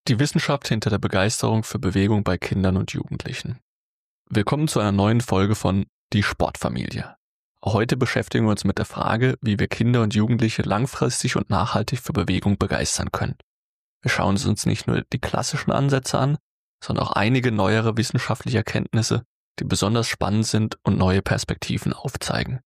Die Wissenschaft hinter der Begeisterung für Bewegung bei Kindern und Jugendlichen. Willkommen zu einer neuen Folge von Die Sportfamilie. Heute beschäftigen wir uns mit der Frage, wie wir Kinder und Jugendliche langfristig und nachhaltig für Bewegung begeistern können. Wir schauen uns nicht nur die klassischen Ansätze an, sondern auch einige neuere wissenschaftliche Erkenntnisse, die besonders spannend sind und neue Perspektiven aufzeigen.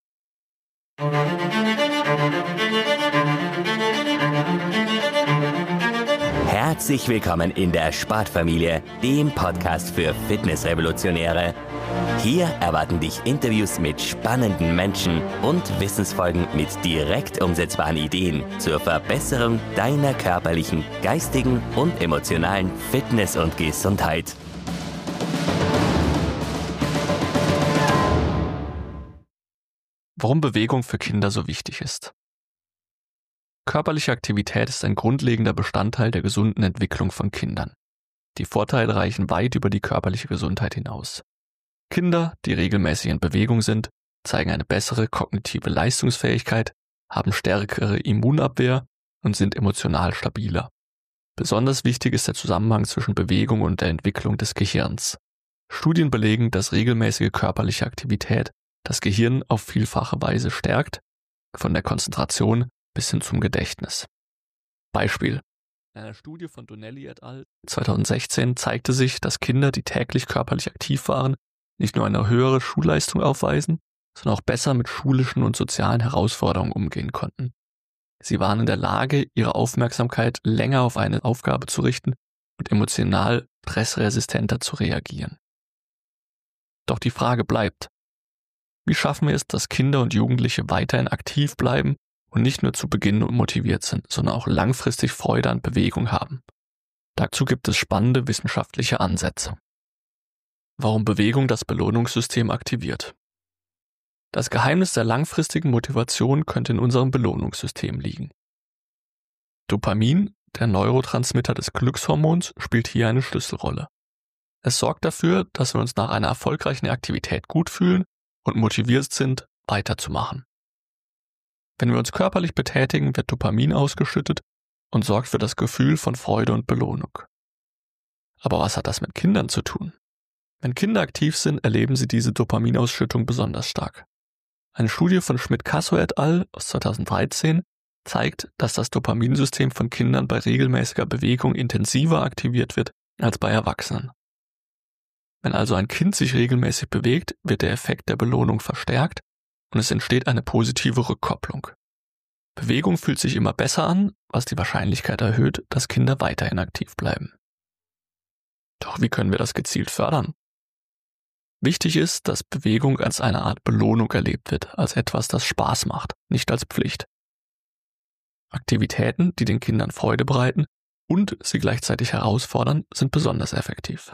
Herzlich willkommen in der Sportfamilie, dem Podcast für Fitnessrevolutionäre. Hier erwarten dich Interviews mit spannenden Menschen und Wissensfolgen mit direkt umsetzbaren Ideen zur Verbesserung deiner körperlichen, geistigen und emotionalen Fitness und Gesundheit. Warum Bewegung für Kinder so wichtig ist. Körperliche Aktivität ist ein grundlegender Bestandteil der gesunden Entwicklung von Kindern. Die Vorteile reichen weit über die körperliche Gesundheit hinaus. Kinder, die regelmäßig in Bewegung sind, zeigen eine bessere kognitive Leistungsfähigkeit, haben stärkere Immunabwehr und sind emotional stabiler. Besonders wichtig ist der Zusammenhang zwischen Bewegung und der Entwicklung des Gehirns. Studien belegen, dass regelmäßige körperliche Aktivität das Gehirn auf vielfache Weise stärkt, von der Konzentration bis hin zum Gedächtnis. Beispiel: In einer Studie von Donnelly et al. 2016 zeigte sich, dass Kinder, die täglich körperlich aktiv waren, nicht nur eine höhere Schulleistung aufweisen, sondern auch besser mit schulischen und sozialen Herausforderungen umgehen konnten. Sie waren in der Lage, ihre Aufmerksamkeit länger auf eine Aufgabe zu richten und emotional stressresistenter zu reagieren. Doch die Frage bleibt: Wie schaffen wir es, dass Kinder und Jugendliche weiterhin aktiv bleiben und nicht nur zu Beginn motiviert sind, sondern auch langfristig Freude an Bewegung haben? Dazu gibt es spannende wissenschaftliche Ansätze. Warum Bewegung das Belohnungssystem aktiviert. Das Geheimnis der langfristigen Motivation könnte in unserem Belohnungssystem liegen. Dopamin, der Neurotransmitter des Glückshormons, spielt hier eine Schlüsselrolle. Es sorgt dafür, dass wir uns nach einer erfolgreichen Aktivität gut fühlen und motiviert sind, weiterzumachen. Wenn wir uns körperlich betätigen, wird Dopamin ausgeschüttet und sorgt für das Gefühl von Freude und Belohnung. Aber was hat das mit Kindern zu tun? Wenn Kinder aktiv sind, erleben sie diese Dopaminausschüttung besonders stark. Eine Studie von Schmidt-Cassow et al. Aus 2013 zeigt, dass das Dopaminsystem von Kindern bei regelmäßiger Bewegung intensiver aktiviert wird als bei Erwachsenen. Wenn also ein Kind sich regelmäßig bewegt, wird der Effekt der Belohnung verstärkt und es entsteht eine positive Rückkopplung. Bewegung fühlt sich immer besser an, was die Wahrscheinlichkeit erhöht, dass Kinder weiterhin aktiv bleiben. Doch wie können wir das gezielt fördern? Wichtig ist, dass Bewegung als eine Art Belohnung erlebt wird, als etwas, das Spaß macht, nicht als Pflicht. Aktivitäten, die den Kindern Freude bereiten und sie gleichzeitig herausfordern, sind besonders effektiv.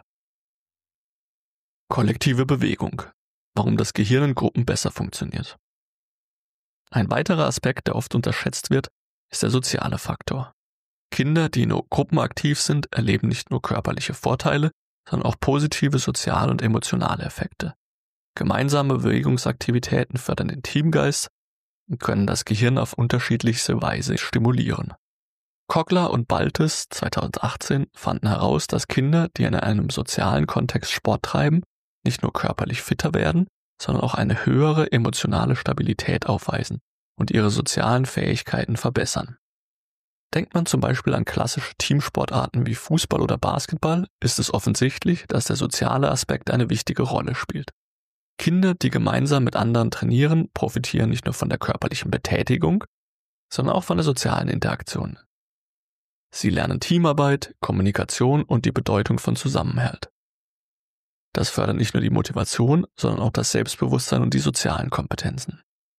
Kollektive Bewegung. Warum das Gehirn in Gruppen besser funktioniert. Ein weiterer Aspekt, der oft unterschätzt wird, ist der soziale Faktor. Kinder, die in Gruppen aktiv sind, erleben nicht nur körperliche Vorteile, sondern auch positive soziale und emotionale Effekte. Gemeinsame Bewegungsaktivitäten fördern den Teamgeist und können das Gehirn auf unterschiedlichste Weise stimulieren. Kogler und Baltes 2018 fanden heraus, dass Kinder, die in einem sozialen Kontext Sport treiben, nicht nur körperlich fitter werden, sondern auch eine höhere emotionale Stabilität aufweisen und ihre sozialen Fähigkeiten verbessern. Denkt man zum Beispiel an klassische Teamsportarten wie Fußball oder Basketball, ist es offensichtlich, dass der soziale Aspekt eine wichtige Rolle spielt. Kinder, die gemeinsam mit anderen trainieren, profitieren nicht nur von der körperlichen Betätigung, sondern auch von der sozialen Interaktion. Sie lernen Teamarbeit, Kommunikation und die Bedeutung von Zusammenhalt. Das fördert nicht nur die Motivation, sondern auch das Selbstbewusstsein und die sozialen Kompetenzen.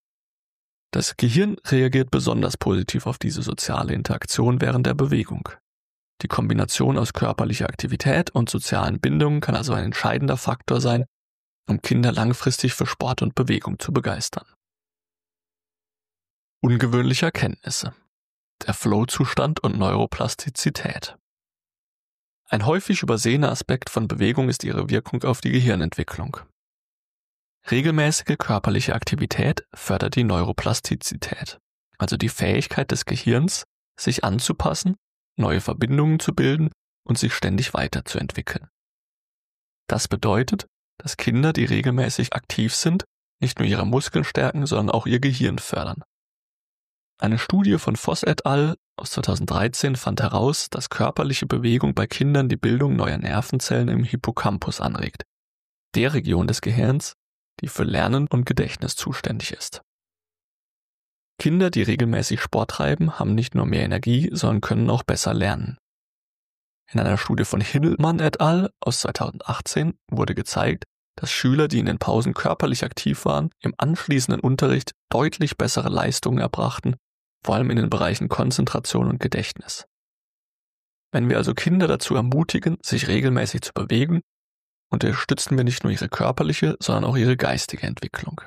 Das Gehirn reagiert besonders positiv auf diese soziale Interaktion während der Bewegung. Die Kombination aus körperlicher Aktivität und sozialen Bindungen kann also ein entscheidender Faktor sein, um Kinder langfristig für Sport und Bewegung zu begeistern. Ungewöhnliche Erkenntnisse. Der Flow-Zustand und Neuroplastizität. Ein häufig übersehener Aspekt von Bewegung ist ihre Wirkung auf die Gehirnentwicklung. Regelmäßige körperliche Aktivität fördert die Neuroplastizität, also die Fähigkeit des Gehirns, sich anzupassen, neue Verbindungen zu bilden und sich ständig weiterzuentwickeln. Das bedeutet, dass Kinder, die regelmäßig aktiv sind, nicht nur ihre Muskeln stärken, sondern auch ihr Gehirn fördern. Eine Studie von Voss et al. Aus 2013 fand heraus, dass körperliche Bewegung bei Kindern die Bildung neuer Nervenzellen im Hippocampus anregt, der Region des Gehirns, die für Lernen und Gedächtnis zuständig ist. Kinder, die regelmäßig Sport treiben, haben nicht nur mehr Energie, sondern können auch besser lernen. In einer Studie von Hillmann et al. Aus 2018 wurde gezeigt, dass Schüler, die in den Pausen körperlich aktiv waren, im anschließenden Unterricht deutlich bessere Leistungen erbrachten, vor allem in den Bereichen Konzentration und Gedächtnis. Wenn wir also Kinder dazu ermutigen, sich regelmäßig zu bewegen, unterstützen wir nicht nur ihre körperliche, sondern auch ihre geistige Entwicklung.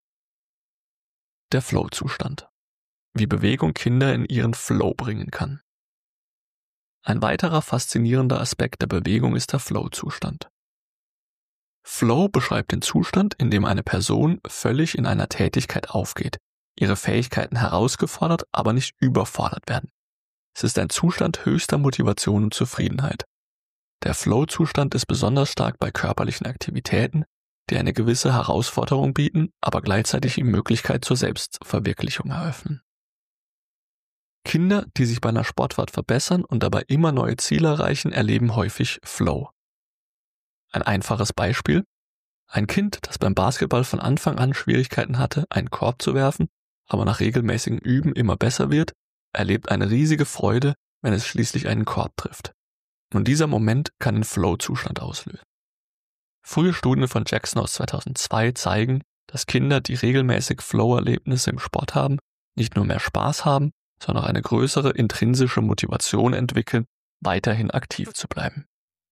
Der Flow-Zustand. Wie Bewegung Kinder in ihren Flow bringen kann. Ein weiterer faszinierender Aspekt der Bewegung ist der Flow-Zustand. Flow beschreibt den Zustand, in dem eine Person völlig in einer Tätigkeit aufgeht, ihre Fähigkeiten herausgefordert, aber nicht überfordert werden. Es ist ein Zustand höchster Motivation und Zufriedenheit. Der Flow-Zustand ist besonders stark bei körperlichen Aktivitäten, die eine gewisse Herausforderung bieten, aber gleichzeitig die Möglichkeit zur Selbstverwirklichung eröffnen. Kinder, die sich bei einer Sportart verbessern und dabei immer neue Ziele erreichen, erleben häufig Flow. Ein einfaches Beispiel: Ein Kind, das beim Basketball von Anfang an Schwierigkeiten hatte, einen Korb zu werfen, aber nach regelmäßigem Üben immer besser wird, erlebt eine riesige Freude, wenn es schließlich einen Korb trifft. Und dieser Moment kann den Flow-Zustand auslösen. Frühe Studien von Jackson aus 2002 zeigen, dass Kinder, die regelmäßig Flow-Erlebnisse im Sport haben, nicht nur mehr Spaß haben, sondern auch eine größere intrinsische Motivation entwickeln, weiterhin aktiv zu bleiben.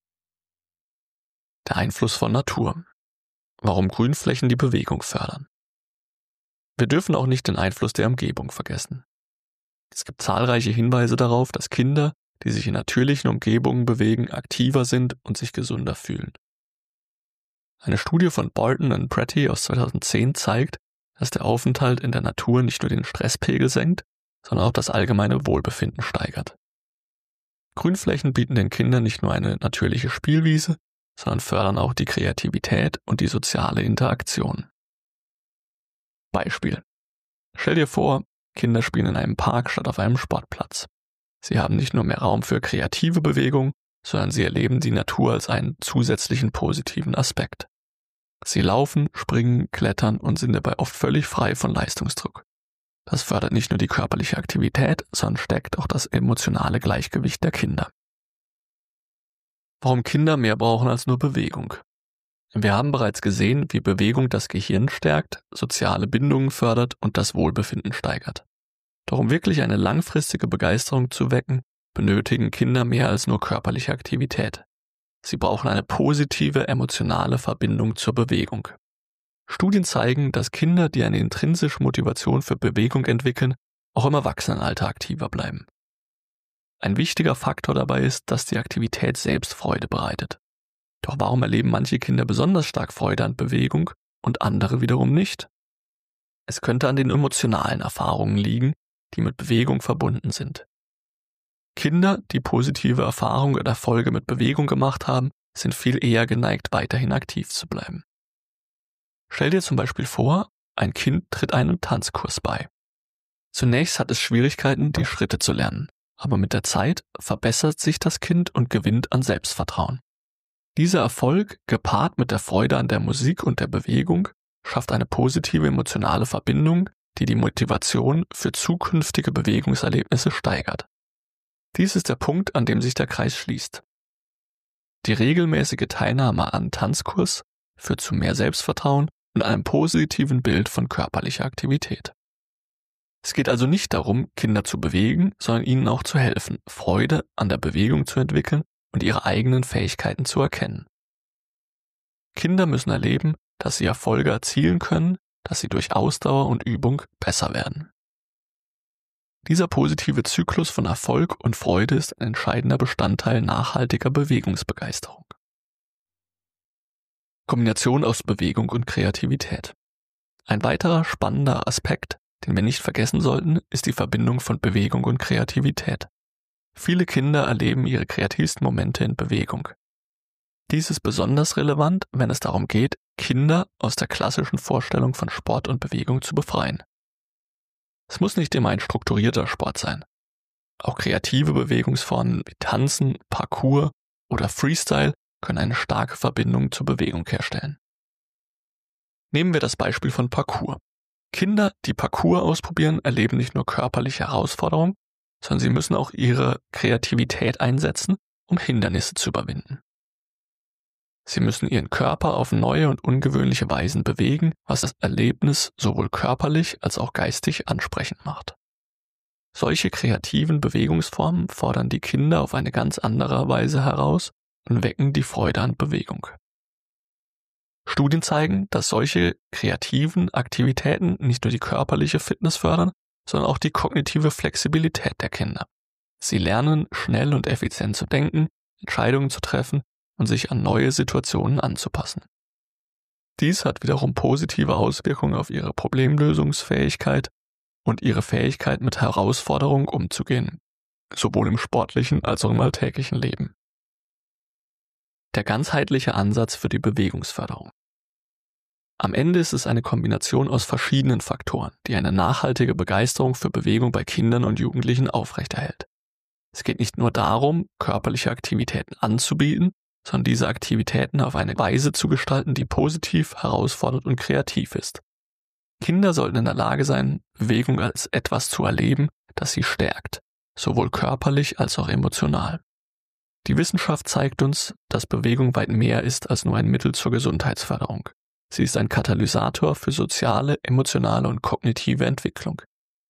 Der Einfluss von Natur. Warum Grünflächen die Bewegung fördern. Wir dürfen auch nicht den Einfluss der Umgebung vergessen. Es gibt zahlreiche Hinweise darauf, dass Kinder, die sich in natürlichen Umgebungen bewegen, aktiver sind und sich gesünder fühlen. Eine Studie von Barton und Pretty aus 2010 zeigt, dass der Aufenthalt in der Natur nicht nur den Stresspegel senkt, sondern auch das allgemeine Wohlbefinden steigert. Grünflächen bieten den Kindern nicht nur eine natürliche Spielwiese, sondern fördern auch die Kreativität und die soziale Interaktion. Beispiel: Stell dir vor, Kinder spielen in einem Park statt auf einem Sportplatz. Sie haben nicht nur mehr Raum für kreative Bewegung, sondern sie erleben die Natur als einen zusätzlichen positiven Aspekt. Sie laufen, springen, klettern und sind dabei oft völlig frei von Leistungsdruck. Das fördert nicht nur die körperliche Aktivität, sondern stärkt auch das emotionale Gleichgewicht der Kinder. Warum Kinder mehr brauchen als nur Bewegung? Wir haben bereits gesehen, wie Bewegung das Gehirn stärkt, soziale Bindungen fördert und das Wohlbefinden steigert. Doch um wirklich eine langfristige Begeisterung zu wecken, benötigen Kinder mehr als nur körperliche Aktivität. Sie brauchen eine positive emotionale Verbindung zur Bewegung. Studien zeigen, dass Kinder, die eine intrinsische Motivation für Bewegung entwickeln, auch im Erwachsenenalter aktiver bleiben. Ein wichtiger Faktor dabei ist, dass die Aktivität selbst Freude bereitet. Doch warum erleben manche Kinder besonders stark Freude an Bewegung und andere wiederum nicht? Es könnte an den emotionalen Erfahrungen liegen, die mit Bewegung verbunden sind. Kinder, die positive Erfahrungen und Erfolge mit Bewegung gemacht haben, sind viel eher geneigt, weiterhin aktiv zu bleiben. Stell dir zum Beispiel vor, ein Kind tritt einem Tanzkurs bei. Zunächst hat es Schwierigkeiten, die Schritte zu lernen, aber mit der Zeit verbessert sich das Kind und gewinnt an Selbstvertrauen. Dieser Erfolg, gepaart mit der Freude an der Musik und der Bewegung, schafft eine positive emotionale Verbindung, die die Motivation für zukünftige Bewegungserlebnisse steigert. Dies ist der Punkt, an dem sich der Kreis schließt. Die regelmäßige Teilnahme an Tanzkurs führt zu mehr Selbstvertrauen und einem positiven Bild von körperlicher Aktivität. Es geht also nicht darum, Kinder zu bewegen, sondern ihnen auch zu helfen, Freude an der Bewegung zu entwickeln und ihre eigenen Fähigkeiten zu erkennen. Kinder müssen erleben, dass sie Erfolge erzielen können, dass sie durch Ausdauer und Übung besser werden. Dieser positive Zyklus von Erfolg und Freude ist ein entscheidender Bestandteil nachhaltiger Bewegungsbegeisterung. Kombination aus Bewegung und Kreativität. Ein weiterer spannender Aspekt, den wir nicht vergessen sollten, ist die Verbindung von Bewegung und Kreativität. Viele Kinder erleben ihre kreativsten Momente in Bewegung. Dies ist besonders relevant, wenn es darum geht, Kinder aus der klassischen Vorstellung von Sport und Bewegung zu befreien. Es muss nicht immer ein strukturierter Sport sein. Auch kreative Bewegungsformen wie Tanzen, Parkour oder Freestyle können eine starke Verbindung zur Bewegung herstellen. Nehmen wir das Beispiel von Parkour. Kinder, die Parkour ausprobieren, erleben nicht nur körperliche Herausforderungen, sondern sie müssen auch ihre Kreativität einsetzen, um Hindernisse zu überwinden. Sie müssen ihren Körper auf neue und ungewöhnliche Weisen bewegen, was das Erlebnis sowohl körperlich als auch geistig ansprechend macht. Solche kreativen Bewegungsformen fordern die Kinder auf eine ganz andere Weise heraus und wecken die Freude an Bewegung. Studien zeigen, dass solche kreativen Aktivitäten nicht nur die körperliche Fitness fördern, sondern auch die kognitive Flexibilität der Kinder. Sie lernen, schnell und effizient zu denken, Entscheidungen zu treffen und sich an neue Situationen anzupassen. Dies hat wiederum positive Auswirkungen auf ihre Problemlösungsfähigkeit und ihre Fähigkeit, mit Herausforderungen umzugehen, sowohl im sportlichen als auch im alltäglichen Leben. Der ganzheitliche Ansatz für die Bewegungsförderung. Am Ende ist es eine Kombination aus verschiedenen Faktoren, die eine nachhaltige Begeisterung für Bewegung bei Kindern und Jugendlichen aufrechterhält. Es geht nicht nur darum, körperliche Aktivitäten anzubieten, sondern diese Aktivitäten auf eine Weise zu gestalten, die positiv, herausfordernd und kreativ ist. Kinder sollten in der Lage sein, Bewegung als etwas zu erleben, das sie stärkt, sowohl körperlich als auch emotional. Die Wissenschaft zeigt uns, dass Bewegung weit mehr ist als nur ein Mittel zur Gesundheitsförderung. Sie ist ein Katalysator für soziale, emotionale und kognitive Entwicklung.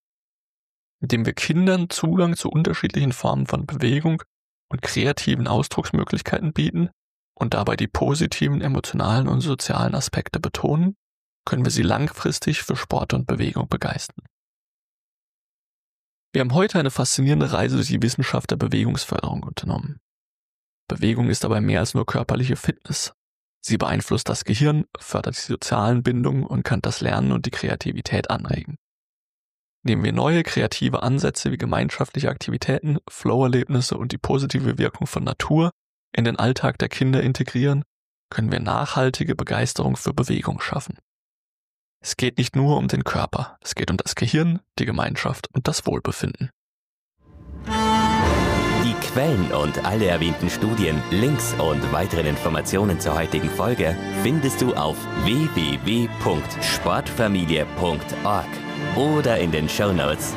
Indem wir Kindern Zugang zu unterschiedlichen Formen von Bewegung und kreativen Ausdrucksmöglichkeiten bieten und dabei die positiven emotionalen und sozialen Aspekte betonen, können wir sie langfristig für Sport und Bewegung begeistern. Wir haben heute eine faszinierende Reise durch die Wissenschaft der Bewegungsförderung unternommen. Bewegung ist dabei mehr als nur körperliche Fitness. Sie beeinflusst das Gehirn, fördert die sozialen Bindungen und kann das Lernen und die Kreativität anregen. Indem wir neue kreative Ansätze wie gemeinschaftliche Aktivitäten, Flow-Erlebnisse und die positive Wirkung von Natur in den Alltag der Kinder integrieren, können wir nachhaltige Begeisterung für Bewegung schaffen. Es geht nicht nur um den Körper, es geht um das Gehirn, die Gemeinschaft und das Wohlbefinden. Die Quellen und alle erwähnten Studien, Links und weiteren Informationen zur heutigen Folge findest du auf www.sportfamilie.org oder in den Shownotes.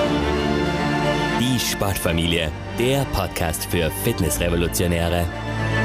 Die Sportfamilie, der Podcast für Fitnessrevolutionäre.